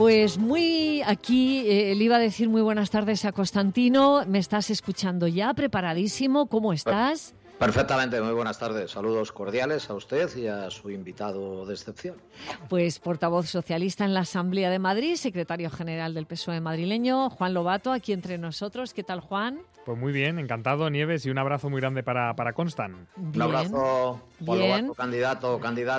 Pues le iba a decir muy buenas tardes a Constantino. ¿Me estás escuchando ya? ¿Preparadísimo? ¿Cómo estás? Perfectamente, muy buenas tardes. Saludos cordiales a usted y a su invitado de excepción. Pues portavoz socialista en la Asamblea de Madrid, secretario general del PSOE madrileño, Juan Lobato, aquí entre nosotros. ¿Qué tal, Juan? Pues muy bien, encantado, Nieves, y un abrazo muy grande para Constant. Un abrazo, Juan Lobato, candidato.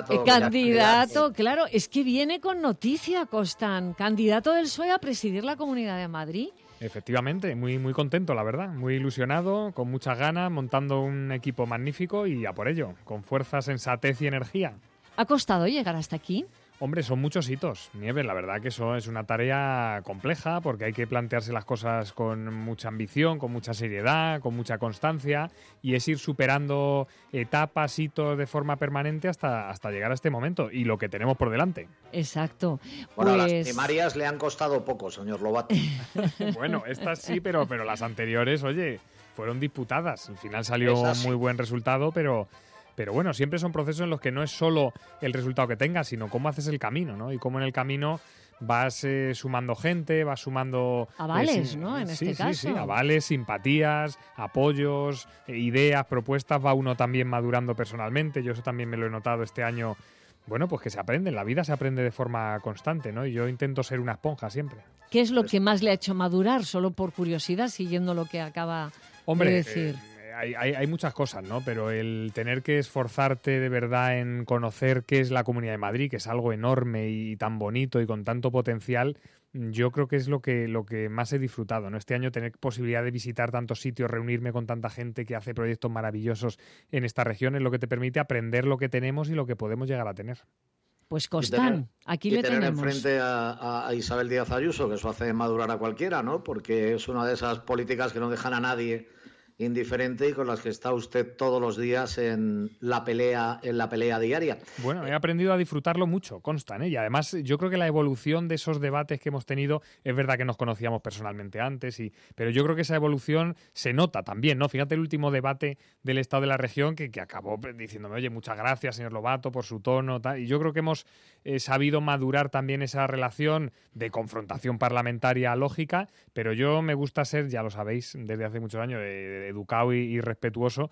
Candidato, claro, es que viene con noticia, Constant, candidato del PSOE a presidir la Comunidad de Madrid. Efectivamente, muy, muy contento, la verdad, muy ilusionado, con muchas ganas, montando un equipo magnífico y a por ello, con fuerza, sensatez y energía. ¿Ha costado llegar hasta aquí? Hombre, son muchos hitos, Nieves, la verdad que eso es una tarea compleja porque hay que plantearse las cosas con mucha ambición, con mucha seriedad, con mucha constancia y es ir superando etapas, hitos de forma permanente hasta llegar a este momento y lo que tenemos por delante. Exacto. Bueno, las primarias le han costado poco, señor Lobato. Bueno, estas sí, pero las anteriores, oye, fueron disputadas. Al final salió muy buen resultado, pero bueno, siempre son procesos en los que no es solo el resultado que tengas, sino cómo haces el camino, ¿no? Y cómo en el camino vas sumando gente, vas sumando... avales, ¿no? En este caso. Sí, avales, simpatías, apoyos, ideas, propuestas, va uno también madurando personalmente. Yo eso también me lo he notado este año. Bueno, pues que se aprende, en la vida se aprende de forma constante, ¿no? Y yo intento ser una esponja siempre. ¿Qué es lo que más le ha hecho madurar, solo por curiosidad, siguiendo lo que acaba de decir? Hay muchas cosas, ¿no? Pero el tener que esforzarte de verdad en conocer qué es la Comunidad de Madrid, que es algo enorme y tan bonito y con tanto potencial, yo creo que es lo que más he disfrutado, ¿no? Este año tener posibilidad de visitar tantos sitios, reunirme con tanta gente que hace proyectos maravillosos en esta región, es lo que te permite aprender lo que tenemos y lo que podemos llegar a tener. Pues Constant, aquí le tenemos. Y tener enfrente a Isabel Díaz Ayuso, que eso hace madurar a cualquiera, ¿no? Porque es una de esas políticas que no dejan a nadie indiferente y con las que está usted todos los días en la pelea diaria. Bueno, he aprendido a disfrutarlo mucho, Constant, ¿eh? Y además yo creo que la evolución de esos debates que hemos tenido, es verdad que nos conocíamos personalmente antes, pero yo creo que esa evolución se nota también, ¿no? Fíjate el último debate del Estado de la Región que acabó diciéndome, oye, muchas gracias, señor Lobato, por su tono, tal. Y yo creo que hemos sabido madurar también esa relación de confrontación parlamentaria lógica, pero yo me gusta ser, ya lo sabéis, desde hace muchos años, educado y respetuoso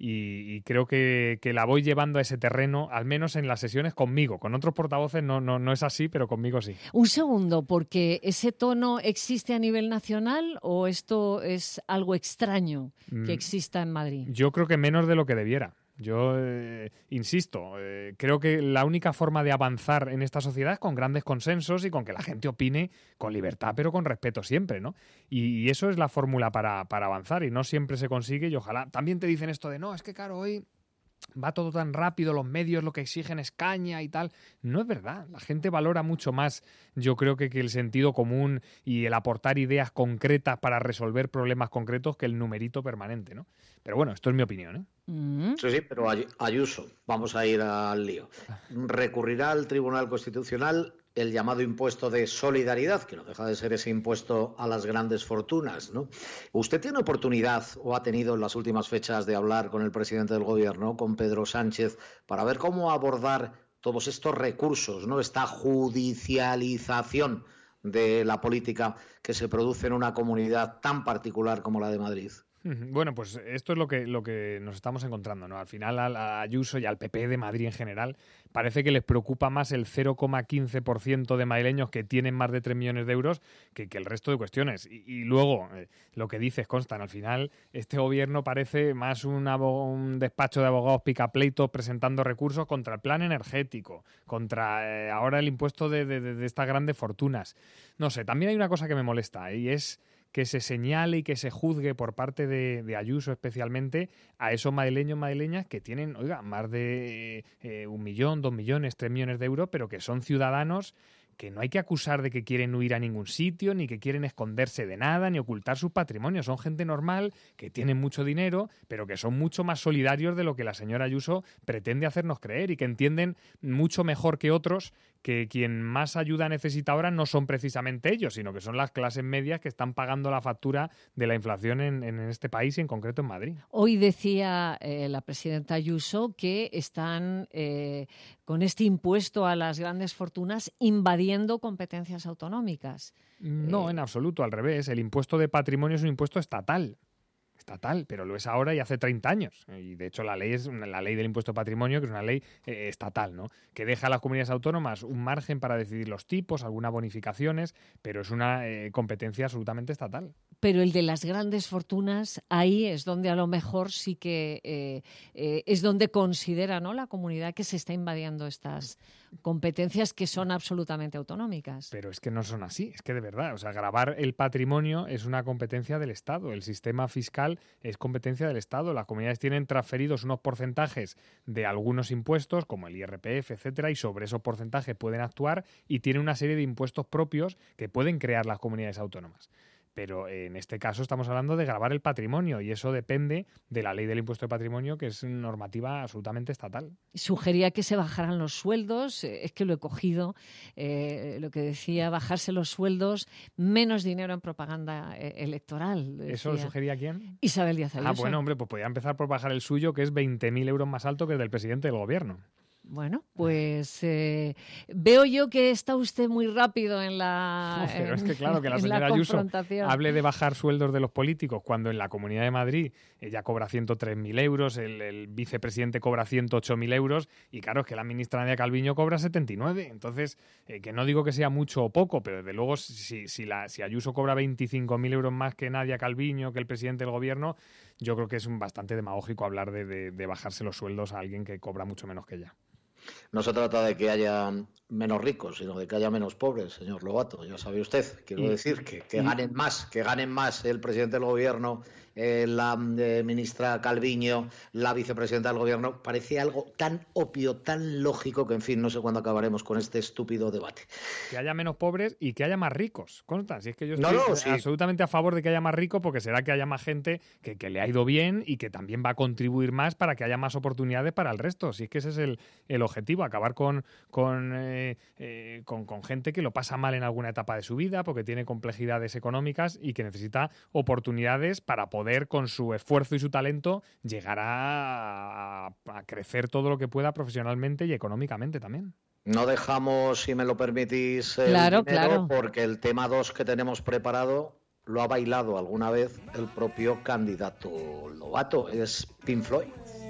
y creo que la voy llevando a ese terreno, al menos en las sesiones conmigo. Con otros portavoces no es así, pero conmigo sí. Un segundo, porque ¿ese tono existe a nivel nacional o esto es algo extraño que exista en Madrid? Yo creo que menos de lo que debiera. Yo insisto, creo que la única forma de avanzar en esta sociedad es con grandes consensos y con que la gente opine con libertad, pero con respeto siempre, ¿no? Y eso es la fórmula para avanzar y no siempre se consigue y ojalá. También te dicen esto de, no, es que claro, hoy va todo tan rápido, los medios lo que exigen es caña y tal. No es verdad, la gente valora mucho más, yo creo que el sentido común y el aportar ideas concretas para resolver problemas concretos que el numerito permanente, ¿no? Pero bueno, esto es mi opinión, ¿eh? Sí, pero Ayuso, vamos a ir al lío. Recurrirá al Tribunal Constitucional el llamado impuesto de solidaridad, que no deja de ser ese impuesto a las grandes fortunas, ¿no? ¿Usted tiene oportunidad o ha tenido en las últimas fechas de hablar con el presidente del Gobierno, con Pedro Sánchez, para ver cómo abordar todos estos recursos, ¿no? Esta judicialización de la política que se produce en una comunidad tan particular como la de Madrid? Bueno, pues esto es lo que nos estamos encontrando, ¿no? Al final a Ayuso y al PP de Madrid en general parece que les preocupa más el 0,15% de madrileños que tienen más de 3 millones de euros que el resto de cuestiones. Y luego, lo que dices, Constant, al final este gobierno parece más un despacho de abogados picapleitos presentando recursos contra el plan energético, contra ahora el impuesto de estas grandes fortunas. No sé, también hay una cosa que me molesta y es que se señale y que se juzgue por parte de Ayuso especialmente a esos madrileños, madrileñas que tienen, oiga, más de 1 millón, 2 millones, 3 millones de euros, pero que son ciudadanos que no hay que acusar de que quieren huir a ningún sitio, ni que quieren esconderse de nada, ni ocultar sus patrimonios. Son gente normal, que tienen mucho dinero, pero que son mucho más solidarios de lo que la señora Ayuso pretende hacernos creer y que entienden mucho mejor que otros que quien más ayuda necesita ahora no son precisamente ellos, sino que son las clases medias que están pagando la factura de la inflación en este país y en concreto en Madrid. Hoy decía la presidenta Ayuso que están con este impuesto a las grandes fortunas invadiendo invadiendo competencias autonómicas. No, en absoluto, al revés. El impuesto de patrimonio es un impuesto estatal, pero lo es ahora y hace 30 años. Y de hecho la ley es la ley del impuesto de patrimonio, que es una ley estatal, ¿no? Que deja a las comunidades autónomas un margen para decidir los tipos, algunas bonificaciones, pero es una competencia absolutamente estatal. Pero el de las grandes fortunas, ahí es donde a lo mejor sí que es donde considera, ¿no?, la comunidad que se está invadiendo estas competencias que son absolutamente autonómicas. Pero es que no son así, es que de verdad, o sea, gravar el patrimonio es una competencia del Estado, el sistema fiscal es competencia del Estado, las comunidades tienen transferidos unos porcentajes de algunos impuestos, como el IRPF, etcétera, y sobre esos porcentajes pueden actuar y tienen una serie de impuestos propios que pueden crear las comunidades autónomas. Pero en este caso estamos hablando de gravar el patrimonio y eso depende de la ley del impuesto de patrimonio, que es normativa absolutamente estatal. Sugería que se bajaran los sueldos, es que lo he cogido, lo que decía, bajarse los sueldos, menos dinero en propaganda electoral. Decía. ¿Eso lo sugería quién? Isabel Díaz Ayuso. Bueno, hombre, pues podría empezar por bajar el suyo, que es 20.000 euros más alto que el del presidente del gobierno. Bueno, pues veo yo que está usted muy rápido en la pero es que claro, que la señora Ayuso hable de bajar sueldos de los políticos cuando en la Comunidad de Madrid ella cobra 103.000 euros, el vicepresidente cobra 108.000 euros y claro, es que la ministra Nadia Calviño cobra 79. Entonces, que no digo que sea mucho o poco, pero desde luego si Ayuso cobra 25.000 euros más que Nadia Calviño, que el presidente del gobierno, yo creo que es bastante demagógico hablar de bajarse los sueldos a alguien que cobra mucho menos que ella. No se trata de que haya menos ricos, sino de que haya menos pobres, señor Lobato. Ya sabe usted, quiero decir que ganen más el presidente del gobierno, la ministra Calviño, la vicepresidenta del gobierno. Parece algo tan obvio, tan lógico que, en fin, no sé cuándo acabaremos con este estúpido debate. Que haya menos pobres y que haya más ricos, consta. Si es que yo estoy absolutamente a favor de que haya más ricos, porque será que haya más gente que le ha ido bien y que también va a contribuir más para que haya más oportunidades para el resto. Si es que ese es el objetivo, acabar con gente que lo pasa mal en alguna etapa de su vida porque tiene complejidades económicas y que necesita oportunidades para poder, con su esfuerzo y su talento, llegar a crecer todo lo que pueda profesionalmente y económicamente también. No dejamos, si me lo permitís, claro. Porque el tema 2 que tenemos preparado lo ha bailado alguna vez el propio candidato Lobato, es Pink Floyd.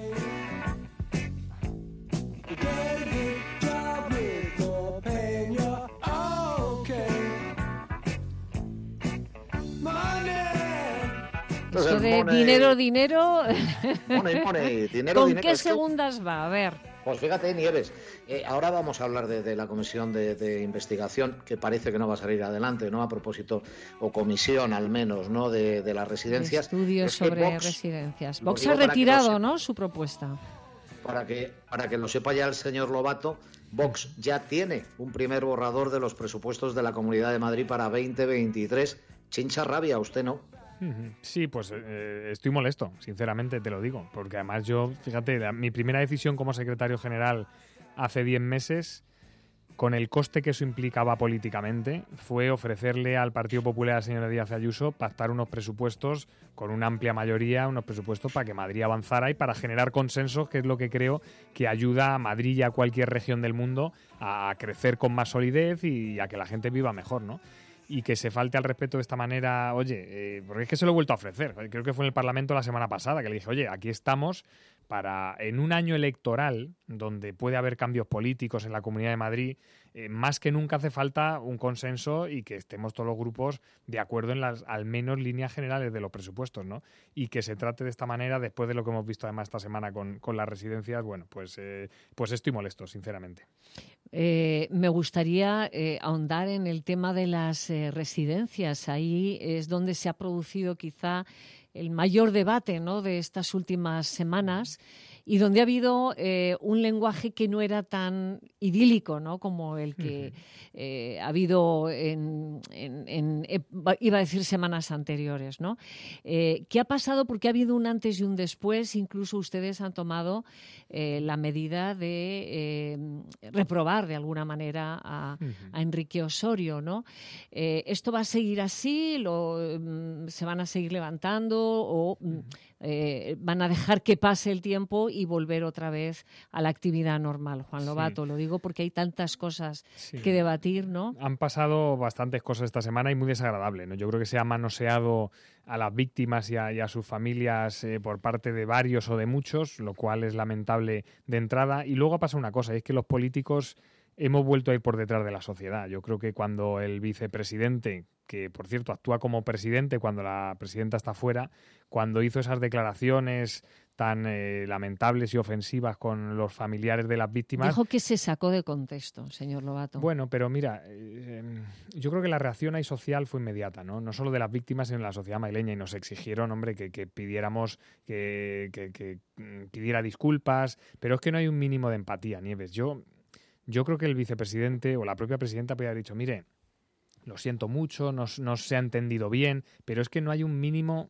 Eso de dinero. Money, dinero. ¿Con qué segundas va? A ver. Pues fíjate, Nieves, ahora vamos a hablar de la comisión de investigación, que parece que no va a salir adelante, ¿no? A propósito, o comisión al menos, ¿no? De las residencias. Estudios sobre residencias. Vox ha retirado, ¿no?, su propuesta. Para que lo sepa ya el señor Lobato, Vox ya tiene un primer borrador de los presupuestos de la Comunidad de Madrid para 2023. Chincha rabia, usted no. Sí, pues estoy molesto, sinceramente te lo digo, porque además yo, fíjate, mi primera decisión como secretario general hace 10 meses, con el coste que eso implicaba políticamente, fue ofrecerle al Partido Popular, a la señora Díaz Ayuso, pactar unos presupuestos con una amplia mayoría, unos presupuestos para que Madrid avanzara y para generar consensos, que es lo que creo que ayuda a Madrid y a cualquier región del mundo a crecer con más solidez y a que la gente viva mejor, ¿no? Y que se falte al respeto de esta manera, porque es que se lo he vuelto a ofrecer. Creo que fue en el Parlamento la semana pasada que le dije, oye, aquí estamos para, en un año electoral, donde puede haber cambios políticos en la Comunidad de Madrid, más que nunca hace falta un consenso y que estemos todos los grupos de acuerdo en las, al menos, líneas generales de los presupuestos, ¿no? Y que se trate de esta manera, después de lo que hemos visto además esta semana con las residencias, bueno, pues estoy molesto, sinceramente. Me gustaría ahondar en el tema de las residencias. Ahí es donde se ha producido quizá el mayor debate, ¿no?, de estas últimas semanas, y donde ha habido un lenguaje que no era tan idílico, ¿no?, como el que ha habido iba a decir semanas anteriores, ¿no? ¿Qué ha pasado? Porque ha habido un antes y un después. Incluso ustedes han tomado la medida de reprobar de alguna manera a Enrique Osorio, ¿no? ¿Esto va a seguir así? ¿Se van a seguir levantando? ¿O van a dejar que pase el tiempo y volver otra vez a la actividad normal. Juan Lobato, sí. Lo digo porque hay tantas cosas que debatir, ¿no? Han pasado bastantes cosas esta semana y muy desagradables, ¿no? Yo creo que se ha manoseado a las víctimas y a sus familias por parte de varios o de muchos, lo cual es lamentable de entrada. Y luego ha pasado una cosa, y es que los políticos hemos vuelto a ir por detrás de la sociedad. Yo creo que cuando el vicepresidente, que por cierto actúa como presidente cuando la presidenta está fuera, cuando hizo esas declaraciones tan lamentables y ofensivas con los familiares de las víctimas... Dijo que se sacó de contexto, señor Lobato. Bueno, pero mira, yo creo que la reacción ahí social fue inmediata, ¿no? No solo de las víctimas, sino de la sociedad madrileña, y nos exigieron, hombre, que pidiéramos que pidiera disculpas, pero es que no hay un mínimo de empatía, Nieves. Yo creo que el vicepresidente o la propia presidenta podría haber dicho, mire, lo siento mucho, no se ha entendido bien, pero es que no hay un mínimo,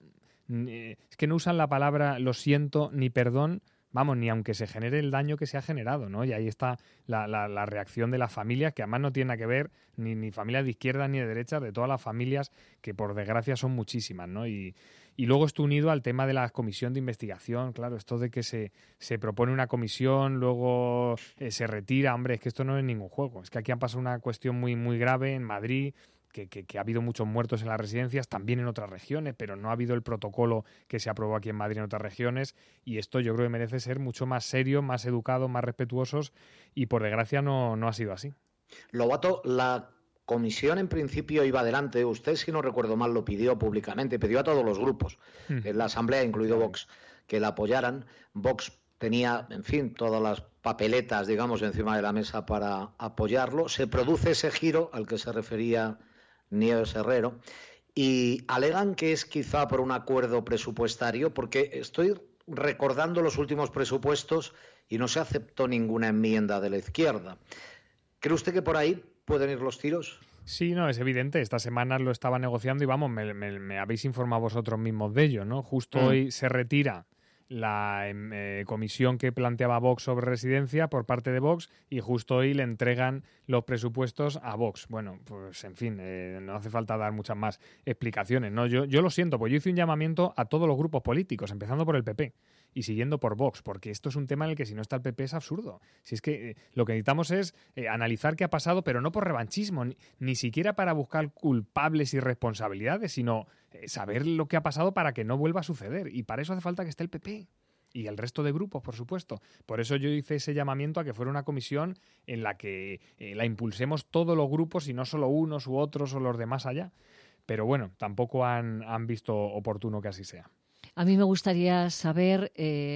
es que no usan la palabra lo siento ni perdón, vamos, ni aunque se genere el daño que se ha generado, ¿no? Y ahí está la reacción de las familias, que además no tiene nada que ver ni familias de izquierda ni de derecha, de todas las familias, que por desgracia son muchísimas, ¿no? Y luego esto unido al tema de la comisión de investigación, claro, esto de que se propone una comisión, luego se retira, hombre, es que esto no es ningún juego. Es que aquí han pasado una cuestión muy, muy grave en Madrid, que ha habido muchos muertos en las residencias, también en otras regiones, pero no ha habido el protocolo que se aprobó aquí en Madrid en otras regiones, y esto yo creo que merece ser mucho más serio, más educados, más respetuosos, y por desgracia no ha sido así. Lobato, la comisión en principio iba adelante. Usted, si no recuerdo mal, lo pidió públicamente, pidió a todos los grupos en la Asamblea, incluido Vox, que la apoyaran. Vox tenía, en fin, todas las papeletas, digamos, encima de la mesa para apoyarlo. Se produce ese giro al que se refería Nieves Herrero y alegan que es quizá por un acuerdo presupuestario, porque estoy recordando los últimos presupuestos y no se aceptó ninguna enmienda de la izquierda. ¿Cree usted que por ahí pueden ir los tiros? Sí, no, es evidente. Esta semana lo estaba negociando y vamos, me habéis informado vosotros mismos de ello, ¿no? Justo hoy se retira la comisión que planteaba Vox sobre residencia por parte de Vox y justo hoy le entregan los presupuestos a Vox. Bueno, pues en fin, no hace falta dar muchas más explicaciones, ¿no? Yo lo siento, pues yo hice un llamamiento a todos los grupos políticos, empezando por el PP y siguiendo por Vox, porque esto es un tema en el que si no está el PP es absurdo. Si es que lo que necesitamos es analizar qué ha pasado, pero no por revanchismo, ni siquiera para buscar culpables y responsabilidades, sino saber lo que ha pasado para que no vuelva a suceder. Y para eso hace falta que esté el PP y el resto de grupos, por supuesto. Por eso yo hice ese llamamiento a que fuera una comisión en la que la impulsemos todos los grupos y no solo unos u otros o los de más allá. Pero bueno, tampoco han visto oportuno que así sea. A mí me gustaría saber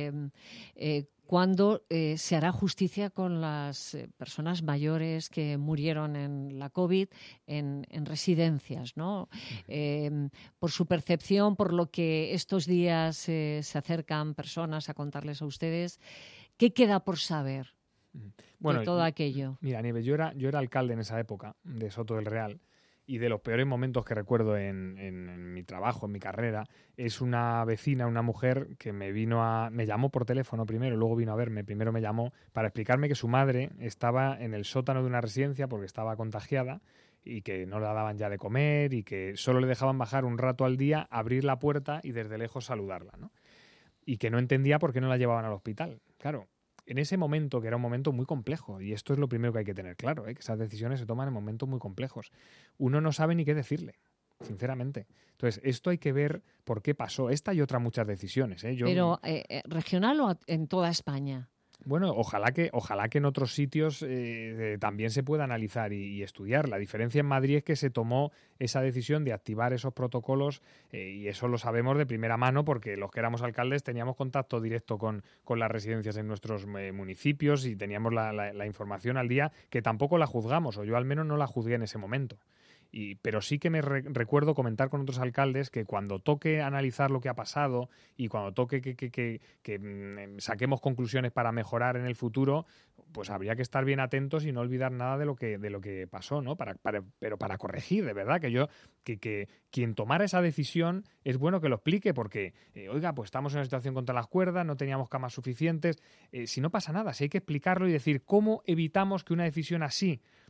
cuándo se hará justicia con las personas mayores que murieron en la COVID en residencias, ¿no? Por su percepción, por lo que estos días se acercan personas a contarles a ustedes, ¿qué queda por saber de todo aquello? Mira, Nieves, yo era alcalde en esa época de Soto del Real. Y de los peores momentos que recuerdo en mi trabajo, en mi carrera, es una vecina, una mujer que me llamó por teléfono primero, luego vino a verme, primero me llamó para explicarme que su madre estaba en el sótano de una residencia porque estaba contagiada y que no la daban ya de comer y que solo le dejaban bajar un rato al día, abrir la puerta y desde lejos saludarla, ¿no? Y que no entendía por qué no la llevaban al hospital. Claro. En ese momento, que era un momento muy complejo, y esto es lo primero que hay que tener claro, que esas decisiones se toman en momentos muy complejos. Uno no sabe ni qué decirle, sinceramente. Entonces, esto hay que ver por qué pasó. Esta y otras muchas decisiones. Pero, ¿regional o en toda España? Bueno, ojalá que en otros sitios también se pueda analizar y estudiar. La diferencia en Madrid es que se tomó esa decisión de activar esos protocolos y eso lo sabemos de primera mano porque los que éramos alcaldes teníamos contacto directo con las residencias en nuestros municipios y teníamos la información al día, que tampoco la juzgamos, o yo al menos no la juzgué en ese momento. Pero sí que me recuerdo comentar con otros alcaldes que cuando toque analizar lo que ha pasado y cuando toque que saquemos conclusiones para mejorar en el futuro, pues habría que estar bien atentos y no olvidar nada de lo que pasó, ¿no? Pero para corregir, de verdad, que quien tomara esa decisión es bueno que lo explique porque, oiga, pues estamos en una situación contra las cuerdas, no teníamos camas suficientes. Si no pasa nada, si hay que explicarlo y decir cómo evitamos que una decisión así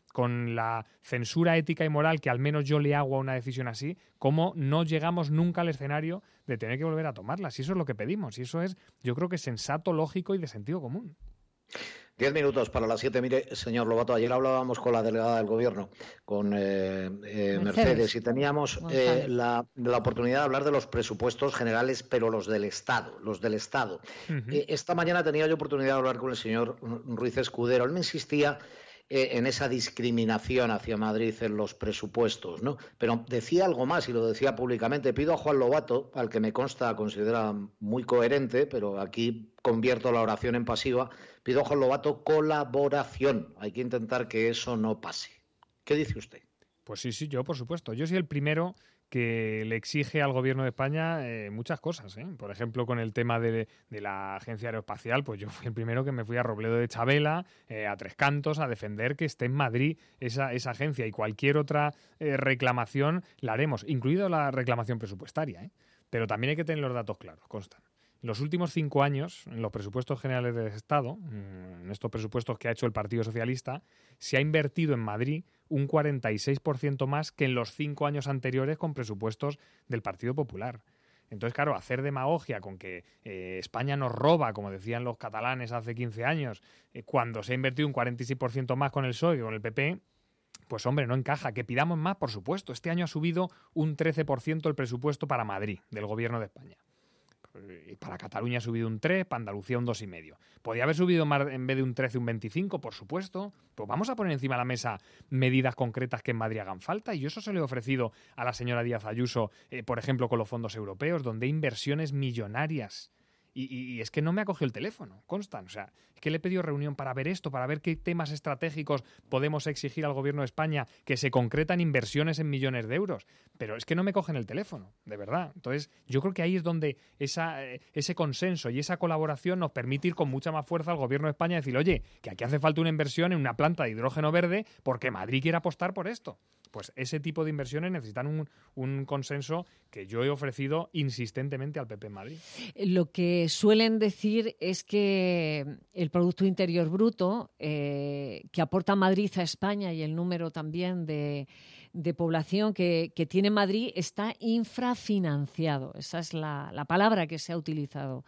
con la censura ética y moral que al menos yo le hago a una decisión así, cómo no llegamos nunca al escenario de tener que volver a tomarla. Si eso es lo que pedimos, y eso es, yo creo que sensato, lógico y de sentido común. 10 minutos para las 7. Mire, señor Lobato, ayer hablábamos con la delegada del Gobierno, con Mercedes, y teníamos la oportunidad de hablar de los presupuestos generales, pero los del Estado. Uh-huh. Esta mañana tenía yo oportunidad de hablar con el señor Ruiz Escudero. Él me insistía en esa discriminación hacia Madrid en los presupuestos, ¿no? Pero decía algo más, y lo decía públicamente. Pido a Juan Lobato, al que me consta considera muy coherente, pero aquí convierto la oración en pasiva, pido a Juan Lobato colaboración. Hay que intentar que eso no pase. ¿Qué dice usted? Pues sí, yo por supuesto. Yo soy el primero que le exige al Gobierno de España muchas cosas, ¿eh? Por ejemplo, con el tema de la Agencia Aeroespacial, pues yo fui el primero que me fui a Robledo de Chabela, a Tres Cantos, a defender que esté en Madrid esa agencia, y cualquier otra reclamación la haremos, incluido la reclamación presupuestaria, ¿eh? Pero también hay que tener los datos claros, constan. En los últimos 5 años, en los presupuestos generales del Estado, en estos presupuestos que ha hecho el Partido Socialista, se ha invertido en Madrid un 46% más que en los 5 años anteriores con presupuestos del Partido Popular. Entonces, claro, hacer demagogia con que España nos roba, como decían los catalanes hace 15 años, cuando se ha invertido un 46% más con el PSOE que con el PP, pues hombre, no encaja. Que pidamos más, por supuesto. Este año ha subido un 13% el presupuesto para Madrid, del Gobierno de España. Para Cataluña ha subido un 3, para Andalucía un 2,5. ¿Podría haber subido más en vez de un 13, un 25? Por supuesto. Pues vamos a poner encima de la mesa medidas concretas que en Madrid hagan falta. Y yo eso se lo he ofrecido a la señora Díaz Ayuso, por ejemplo, con los fondos europeos, donde hay inversiones millonarias. Y es que no me ha cogido el teléfono, constan. O sea, es que le he pedido reunión para ver esto, para ver qué temas estratégicos podemos exigir al Gobierno de España que se concretan inversiones en millones de euros. Pero es que no me cogen el teléfono, de verdad. Entonces, yo creo que ahí es donde ese consenso y esa colaboración nos permite ir con mucha más fuerza al Gobierno de España y decir, oye, que aquí hace falta una inversión en una planta de hidrógeno verde porque Madrid quiere apostar por esto. Pues ese tipo de inversiones necesitan un consenso que yo he ofrecido insistentemente al PP en Madrid. Lo que suelen decir es que el Producto Interior Bruto que aporta Madrid a España y el número también de población que tiene Madrid está infrafinanciado. Esa es la palabra que se ha utilizado.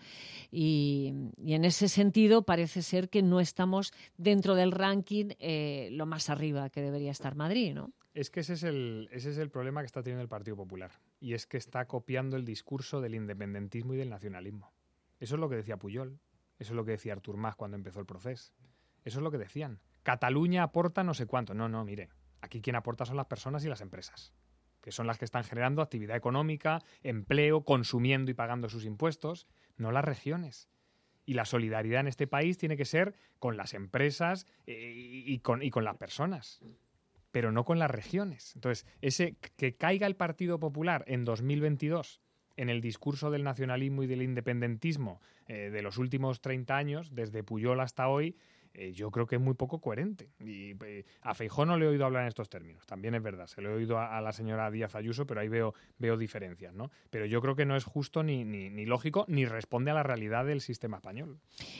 Y en ese sentido parece ser que no estamos dentro del ranking lo más arriba que debería estar Madrid, ¿no? Es que ese es el problema que está teniendo el Partido Popular. Y es que está copiando el discurso del independentismo y del nacionalismo. Eso es lo que decía Pujol. Eso es lo que decía Artur Mas cuando empezó el proceso. Eso es lo que decían. Cataluña aporta no sé cuánto. No, mire. Aquí quien aporta son las personas y las empresas, que son las que están generando actividad económica, empleo, consumiendo y pagando sus impuestos, no las regiones. Y la solidaridad en este país tiene que ser con las empresas y con las personas, pero no con las regiones. Entonces, que caiga el Partido Popular en 2022 en el discurso del nacionalismo y del independentismo de los últimos 30 años, desde Pujol hasta hoy, yo creo que es muy poco coherente. Y a Feijóo no le he oído hablar en estos términos, también es verdad. Se lo he oído a la señora Díaz Ayuso, pero ahí veo diferencias, ¿no? Pero yo creo que no es justo ni lógico, ni responde a la realidad del sistema español.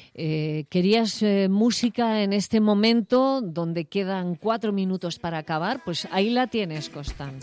¿Querías música en este momento, donde quedan 4 minutos para acabar? Pues ahí la tienes, Costán.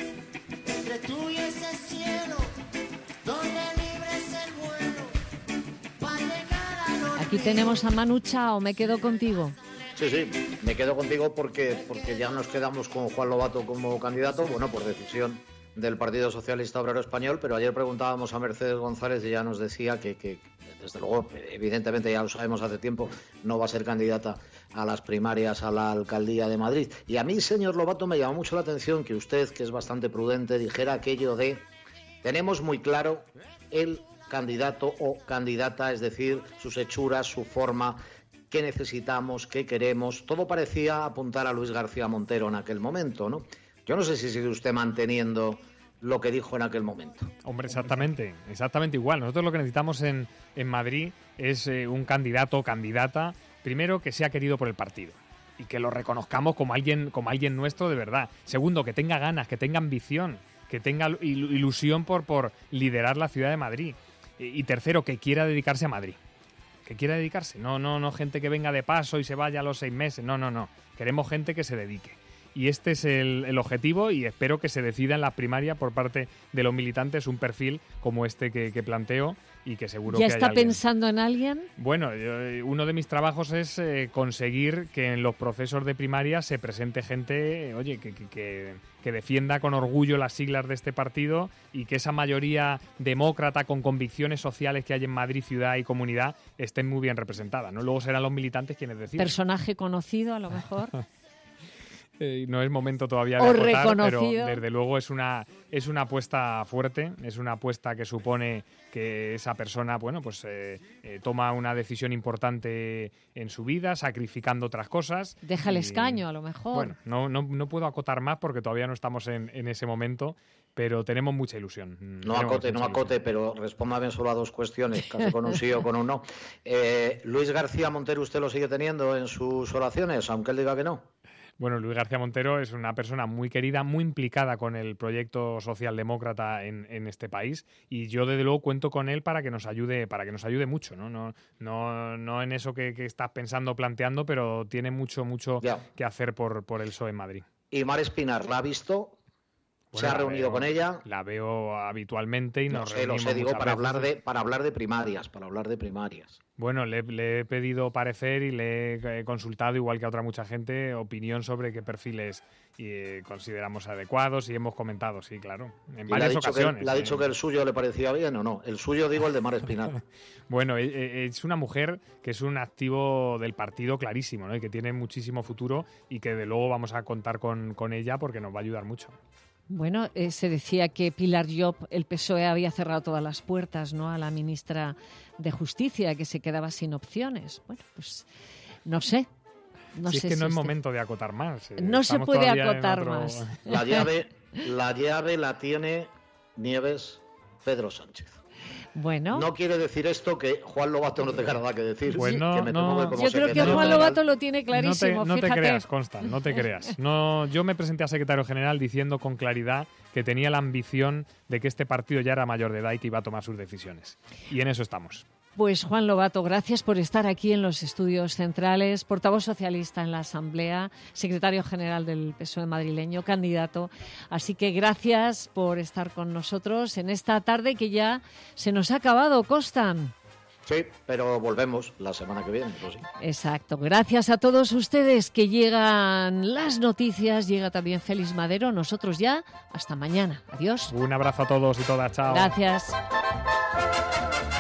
Aquí tenemos a Manu Chao, me quedo contigo. Sí, me quedo contigo porque ya nos quedamos con Juan Lobato como candidato, bueno, por decisión del Partido Socialista Obrero Español, pero ayer preguntábamos a Mercedes González y ella nos decía que desde luego, evidentemente ya lo sabemos hace tiempo, no va a ser candidata a las primarias a la alcaldía de Madrid. Y a mí, señor Lobato, me llamó mucho la atención que usted, que es bastante prudente, dijera aquello de tenemos muy claro el candidato o candidata, es decir, sus hechuras, su forma, qué necesitamos, qué queremos. Todo parecía apuntar a Luis García Montero en aquel momento, ¿no? Yo no sé si sigue usted manteniendo lo que dijo en aquel momento. Hombre, exactamente igual. Nosotros lo que necesitamos en Madrid es un candidato o candidata, primero, que sea querido por el partido y que lo reconozcamos como alguien nuestro de verdad. Segundo, que tenga ganas, que tenga ambición, que tenga ilusión por liderar la ciudad de Madrid. Y tercero, que quiera dedicarse a Madrid. Que quiera dedicarse. No gente que venga de paso y se vaya a los 6 meses. No. Queremos gente que se dedique. y este es el objetivo, y espero que se decida en las primarias por parte de los militantes un perfil como este que planteo, y que seguro ¿Ya que está hay alguien. pensando en alguien? Bueno, uno de mis trabajos es conseguir que en los procesos de primaria se presente gente, oye, que defienda con orgullo las siglas de este partido, y que esa mayoría demócrata con convicciones sociales que hay en Madrid, ciudad y comunidad, estén muy bien representadas, ¿no? Luego serán los militantes quienes decidan. Personaje conocido, a lo mejor. No es momento todavía de O acotar, reconocido. pero desde luego es una apuesta fuerte, es una apuesta que supone que esa persona, bueno, pues toma una decisión importante en su vida, sacrificando otras cosas. Deja el escaño, a lo mejor. Bueno, no puedo acotar más porque todavía no estamos en ese momento, pero tenemos mucha ilusión. No acote, pero respóndame solo a dos cuestiones, casi con un sí o con un no. Luis García Montero, ¿usted lo sigue teniendo en sus oraciones, aunque él diga que no? Bueno, Luis García Montero es una persona muy querida, muy implicada con el proyecto socialdemócrata en este país, y yo desde luego cuento con él para que nos ayude mucho, ¿no? No en eso que estás pensando, planteando, pero tiene mucho que hacer por el PSOE en Madrid. ¿Y Mar Espinar la ha visto? Bueno, ¿Se ha reunido con ella? La veo habitualmente y nos reunimos. Lo sé, digo, para muchas veces. hablar de primarias. Bueno, le he pedido parecer y le he consultado, igual que a otra mucha gente, opinión sobre qué perfiles consideramos adecuados, y hemos comentado, sí, claro, en varias ocasiones. ¿Le ha dicho que el suyo le parecía bien o no? El suyo, digo, el de Mar Espinar. Bueno, es una mujer que es un activo del partido clarísimo, ¿no? Y que tiene muchísimo futuro, y que de luego vamos a contar con ella porque nos va a ayudar mucho. Bueno, se decía que Pilar Llop, el PSOE, había cerrado todas las puertas, ¿no?, a la ministra de Justicia, que se quedaba sin opciones. Bueno, pues no sé. No sé, es que no es momento de acotar más. No se puede acotar más. La llave la tiene Nieves Pedro Sánchez. Bueno. No quiere decir esto que Juan Lobato no tenga nada que decir. Bueno, yo creo que Juan Lobato lo tiene clarísimo. No te creas, Consta, no te creas. Yo me presenté a secretario general diciendo con claridad que tenía la ambición de que este partido ya era mayor de edad y que iba a tomar sus decisiones. Y en eso estamos. Pues Juan Lobato, gracias por estar aquí en los estudios centrales, portavoz socialista en la Asamblea, secretario general del PSOE madrileño, candidato. Así que gracias por estar con nosotros en esta tarde que ya se nos ha acabado, Constan. Sí, pero volvemos la semana que viene. Pues sí. Exacto. Gracias a todos ustedes, que llegan las noticias, llega también Félix Madero. Nosotros ya, hasta mañana. Adiós. Un abrazo a todos y todas. Chao. Gracias.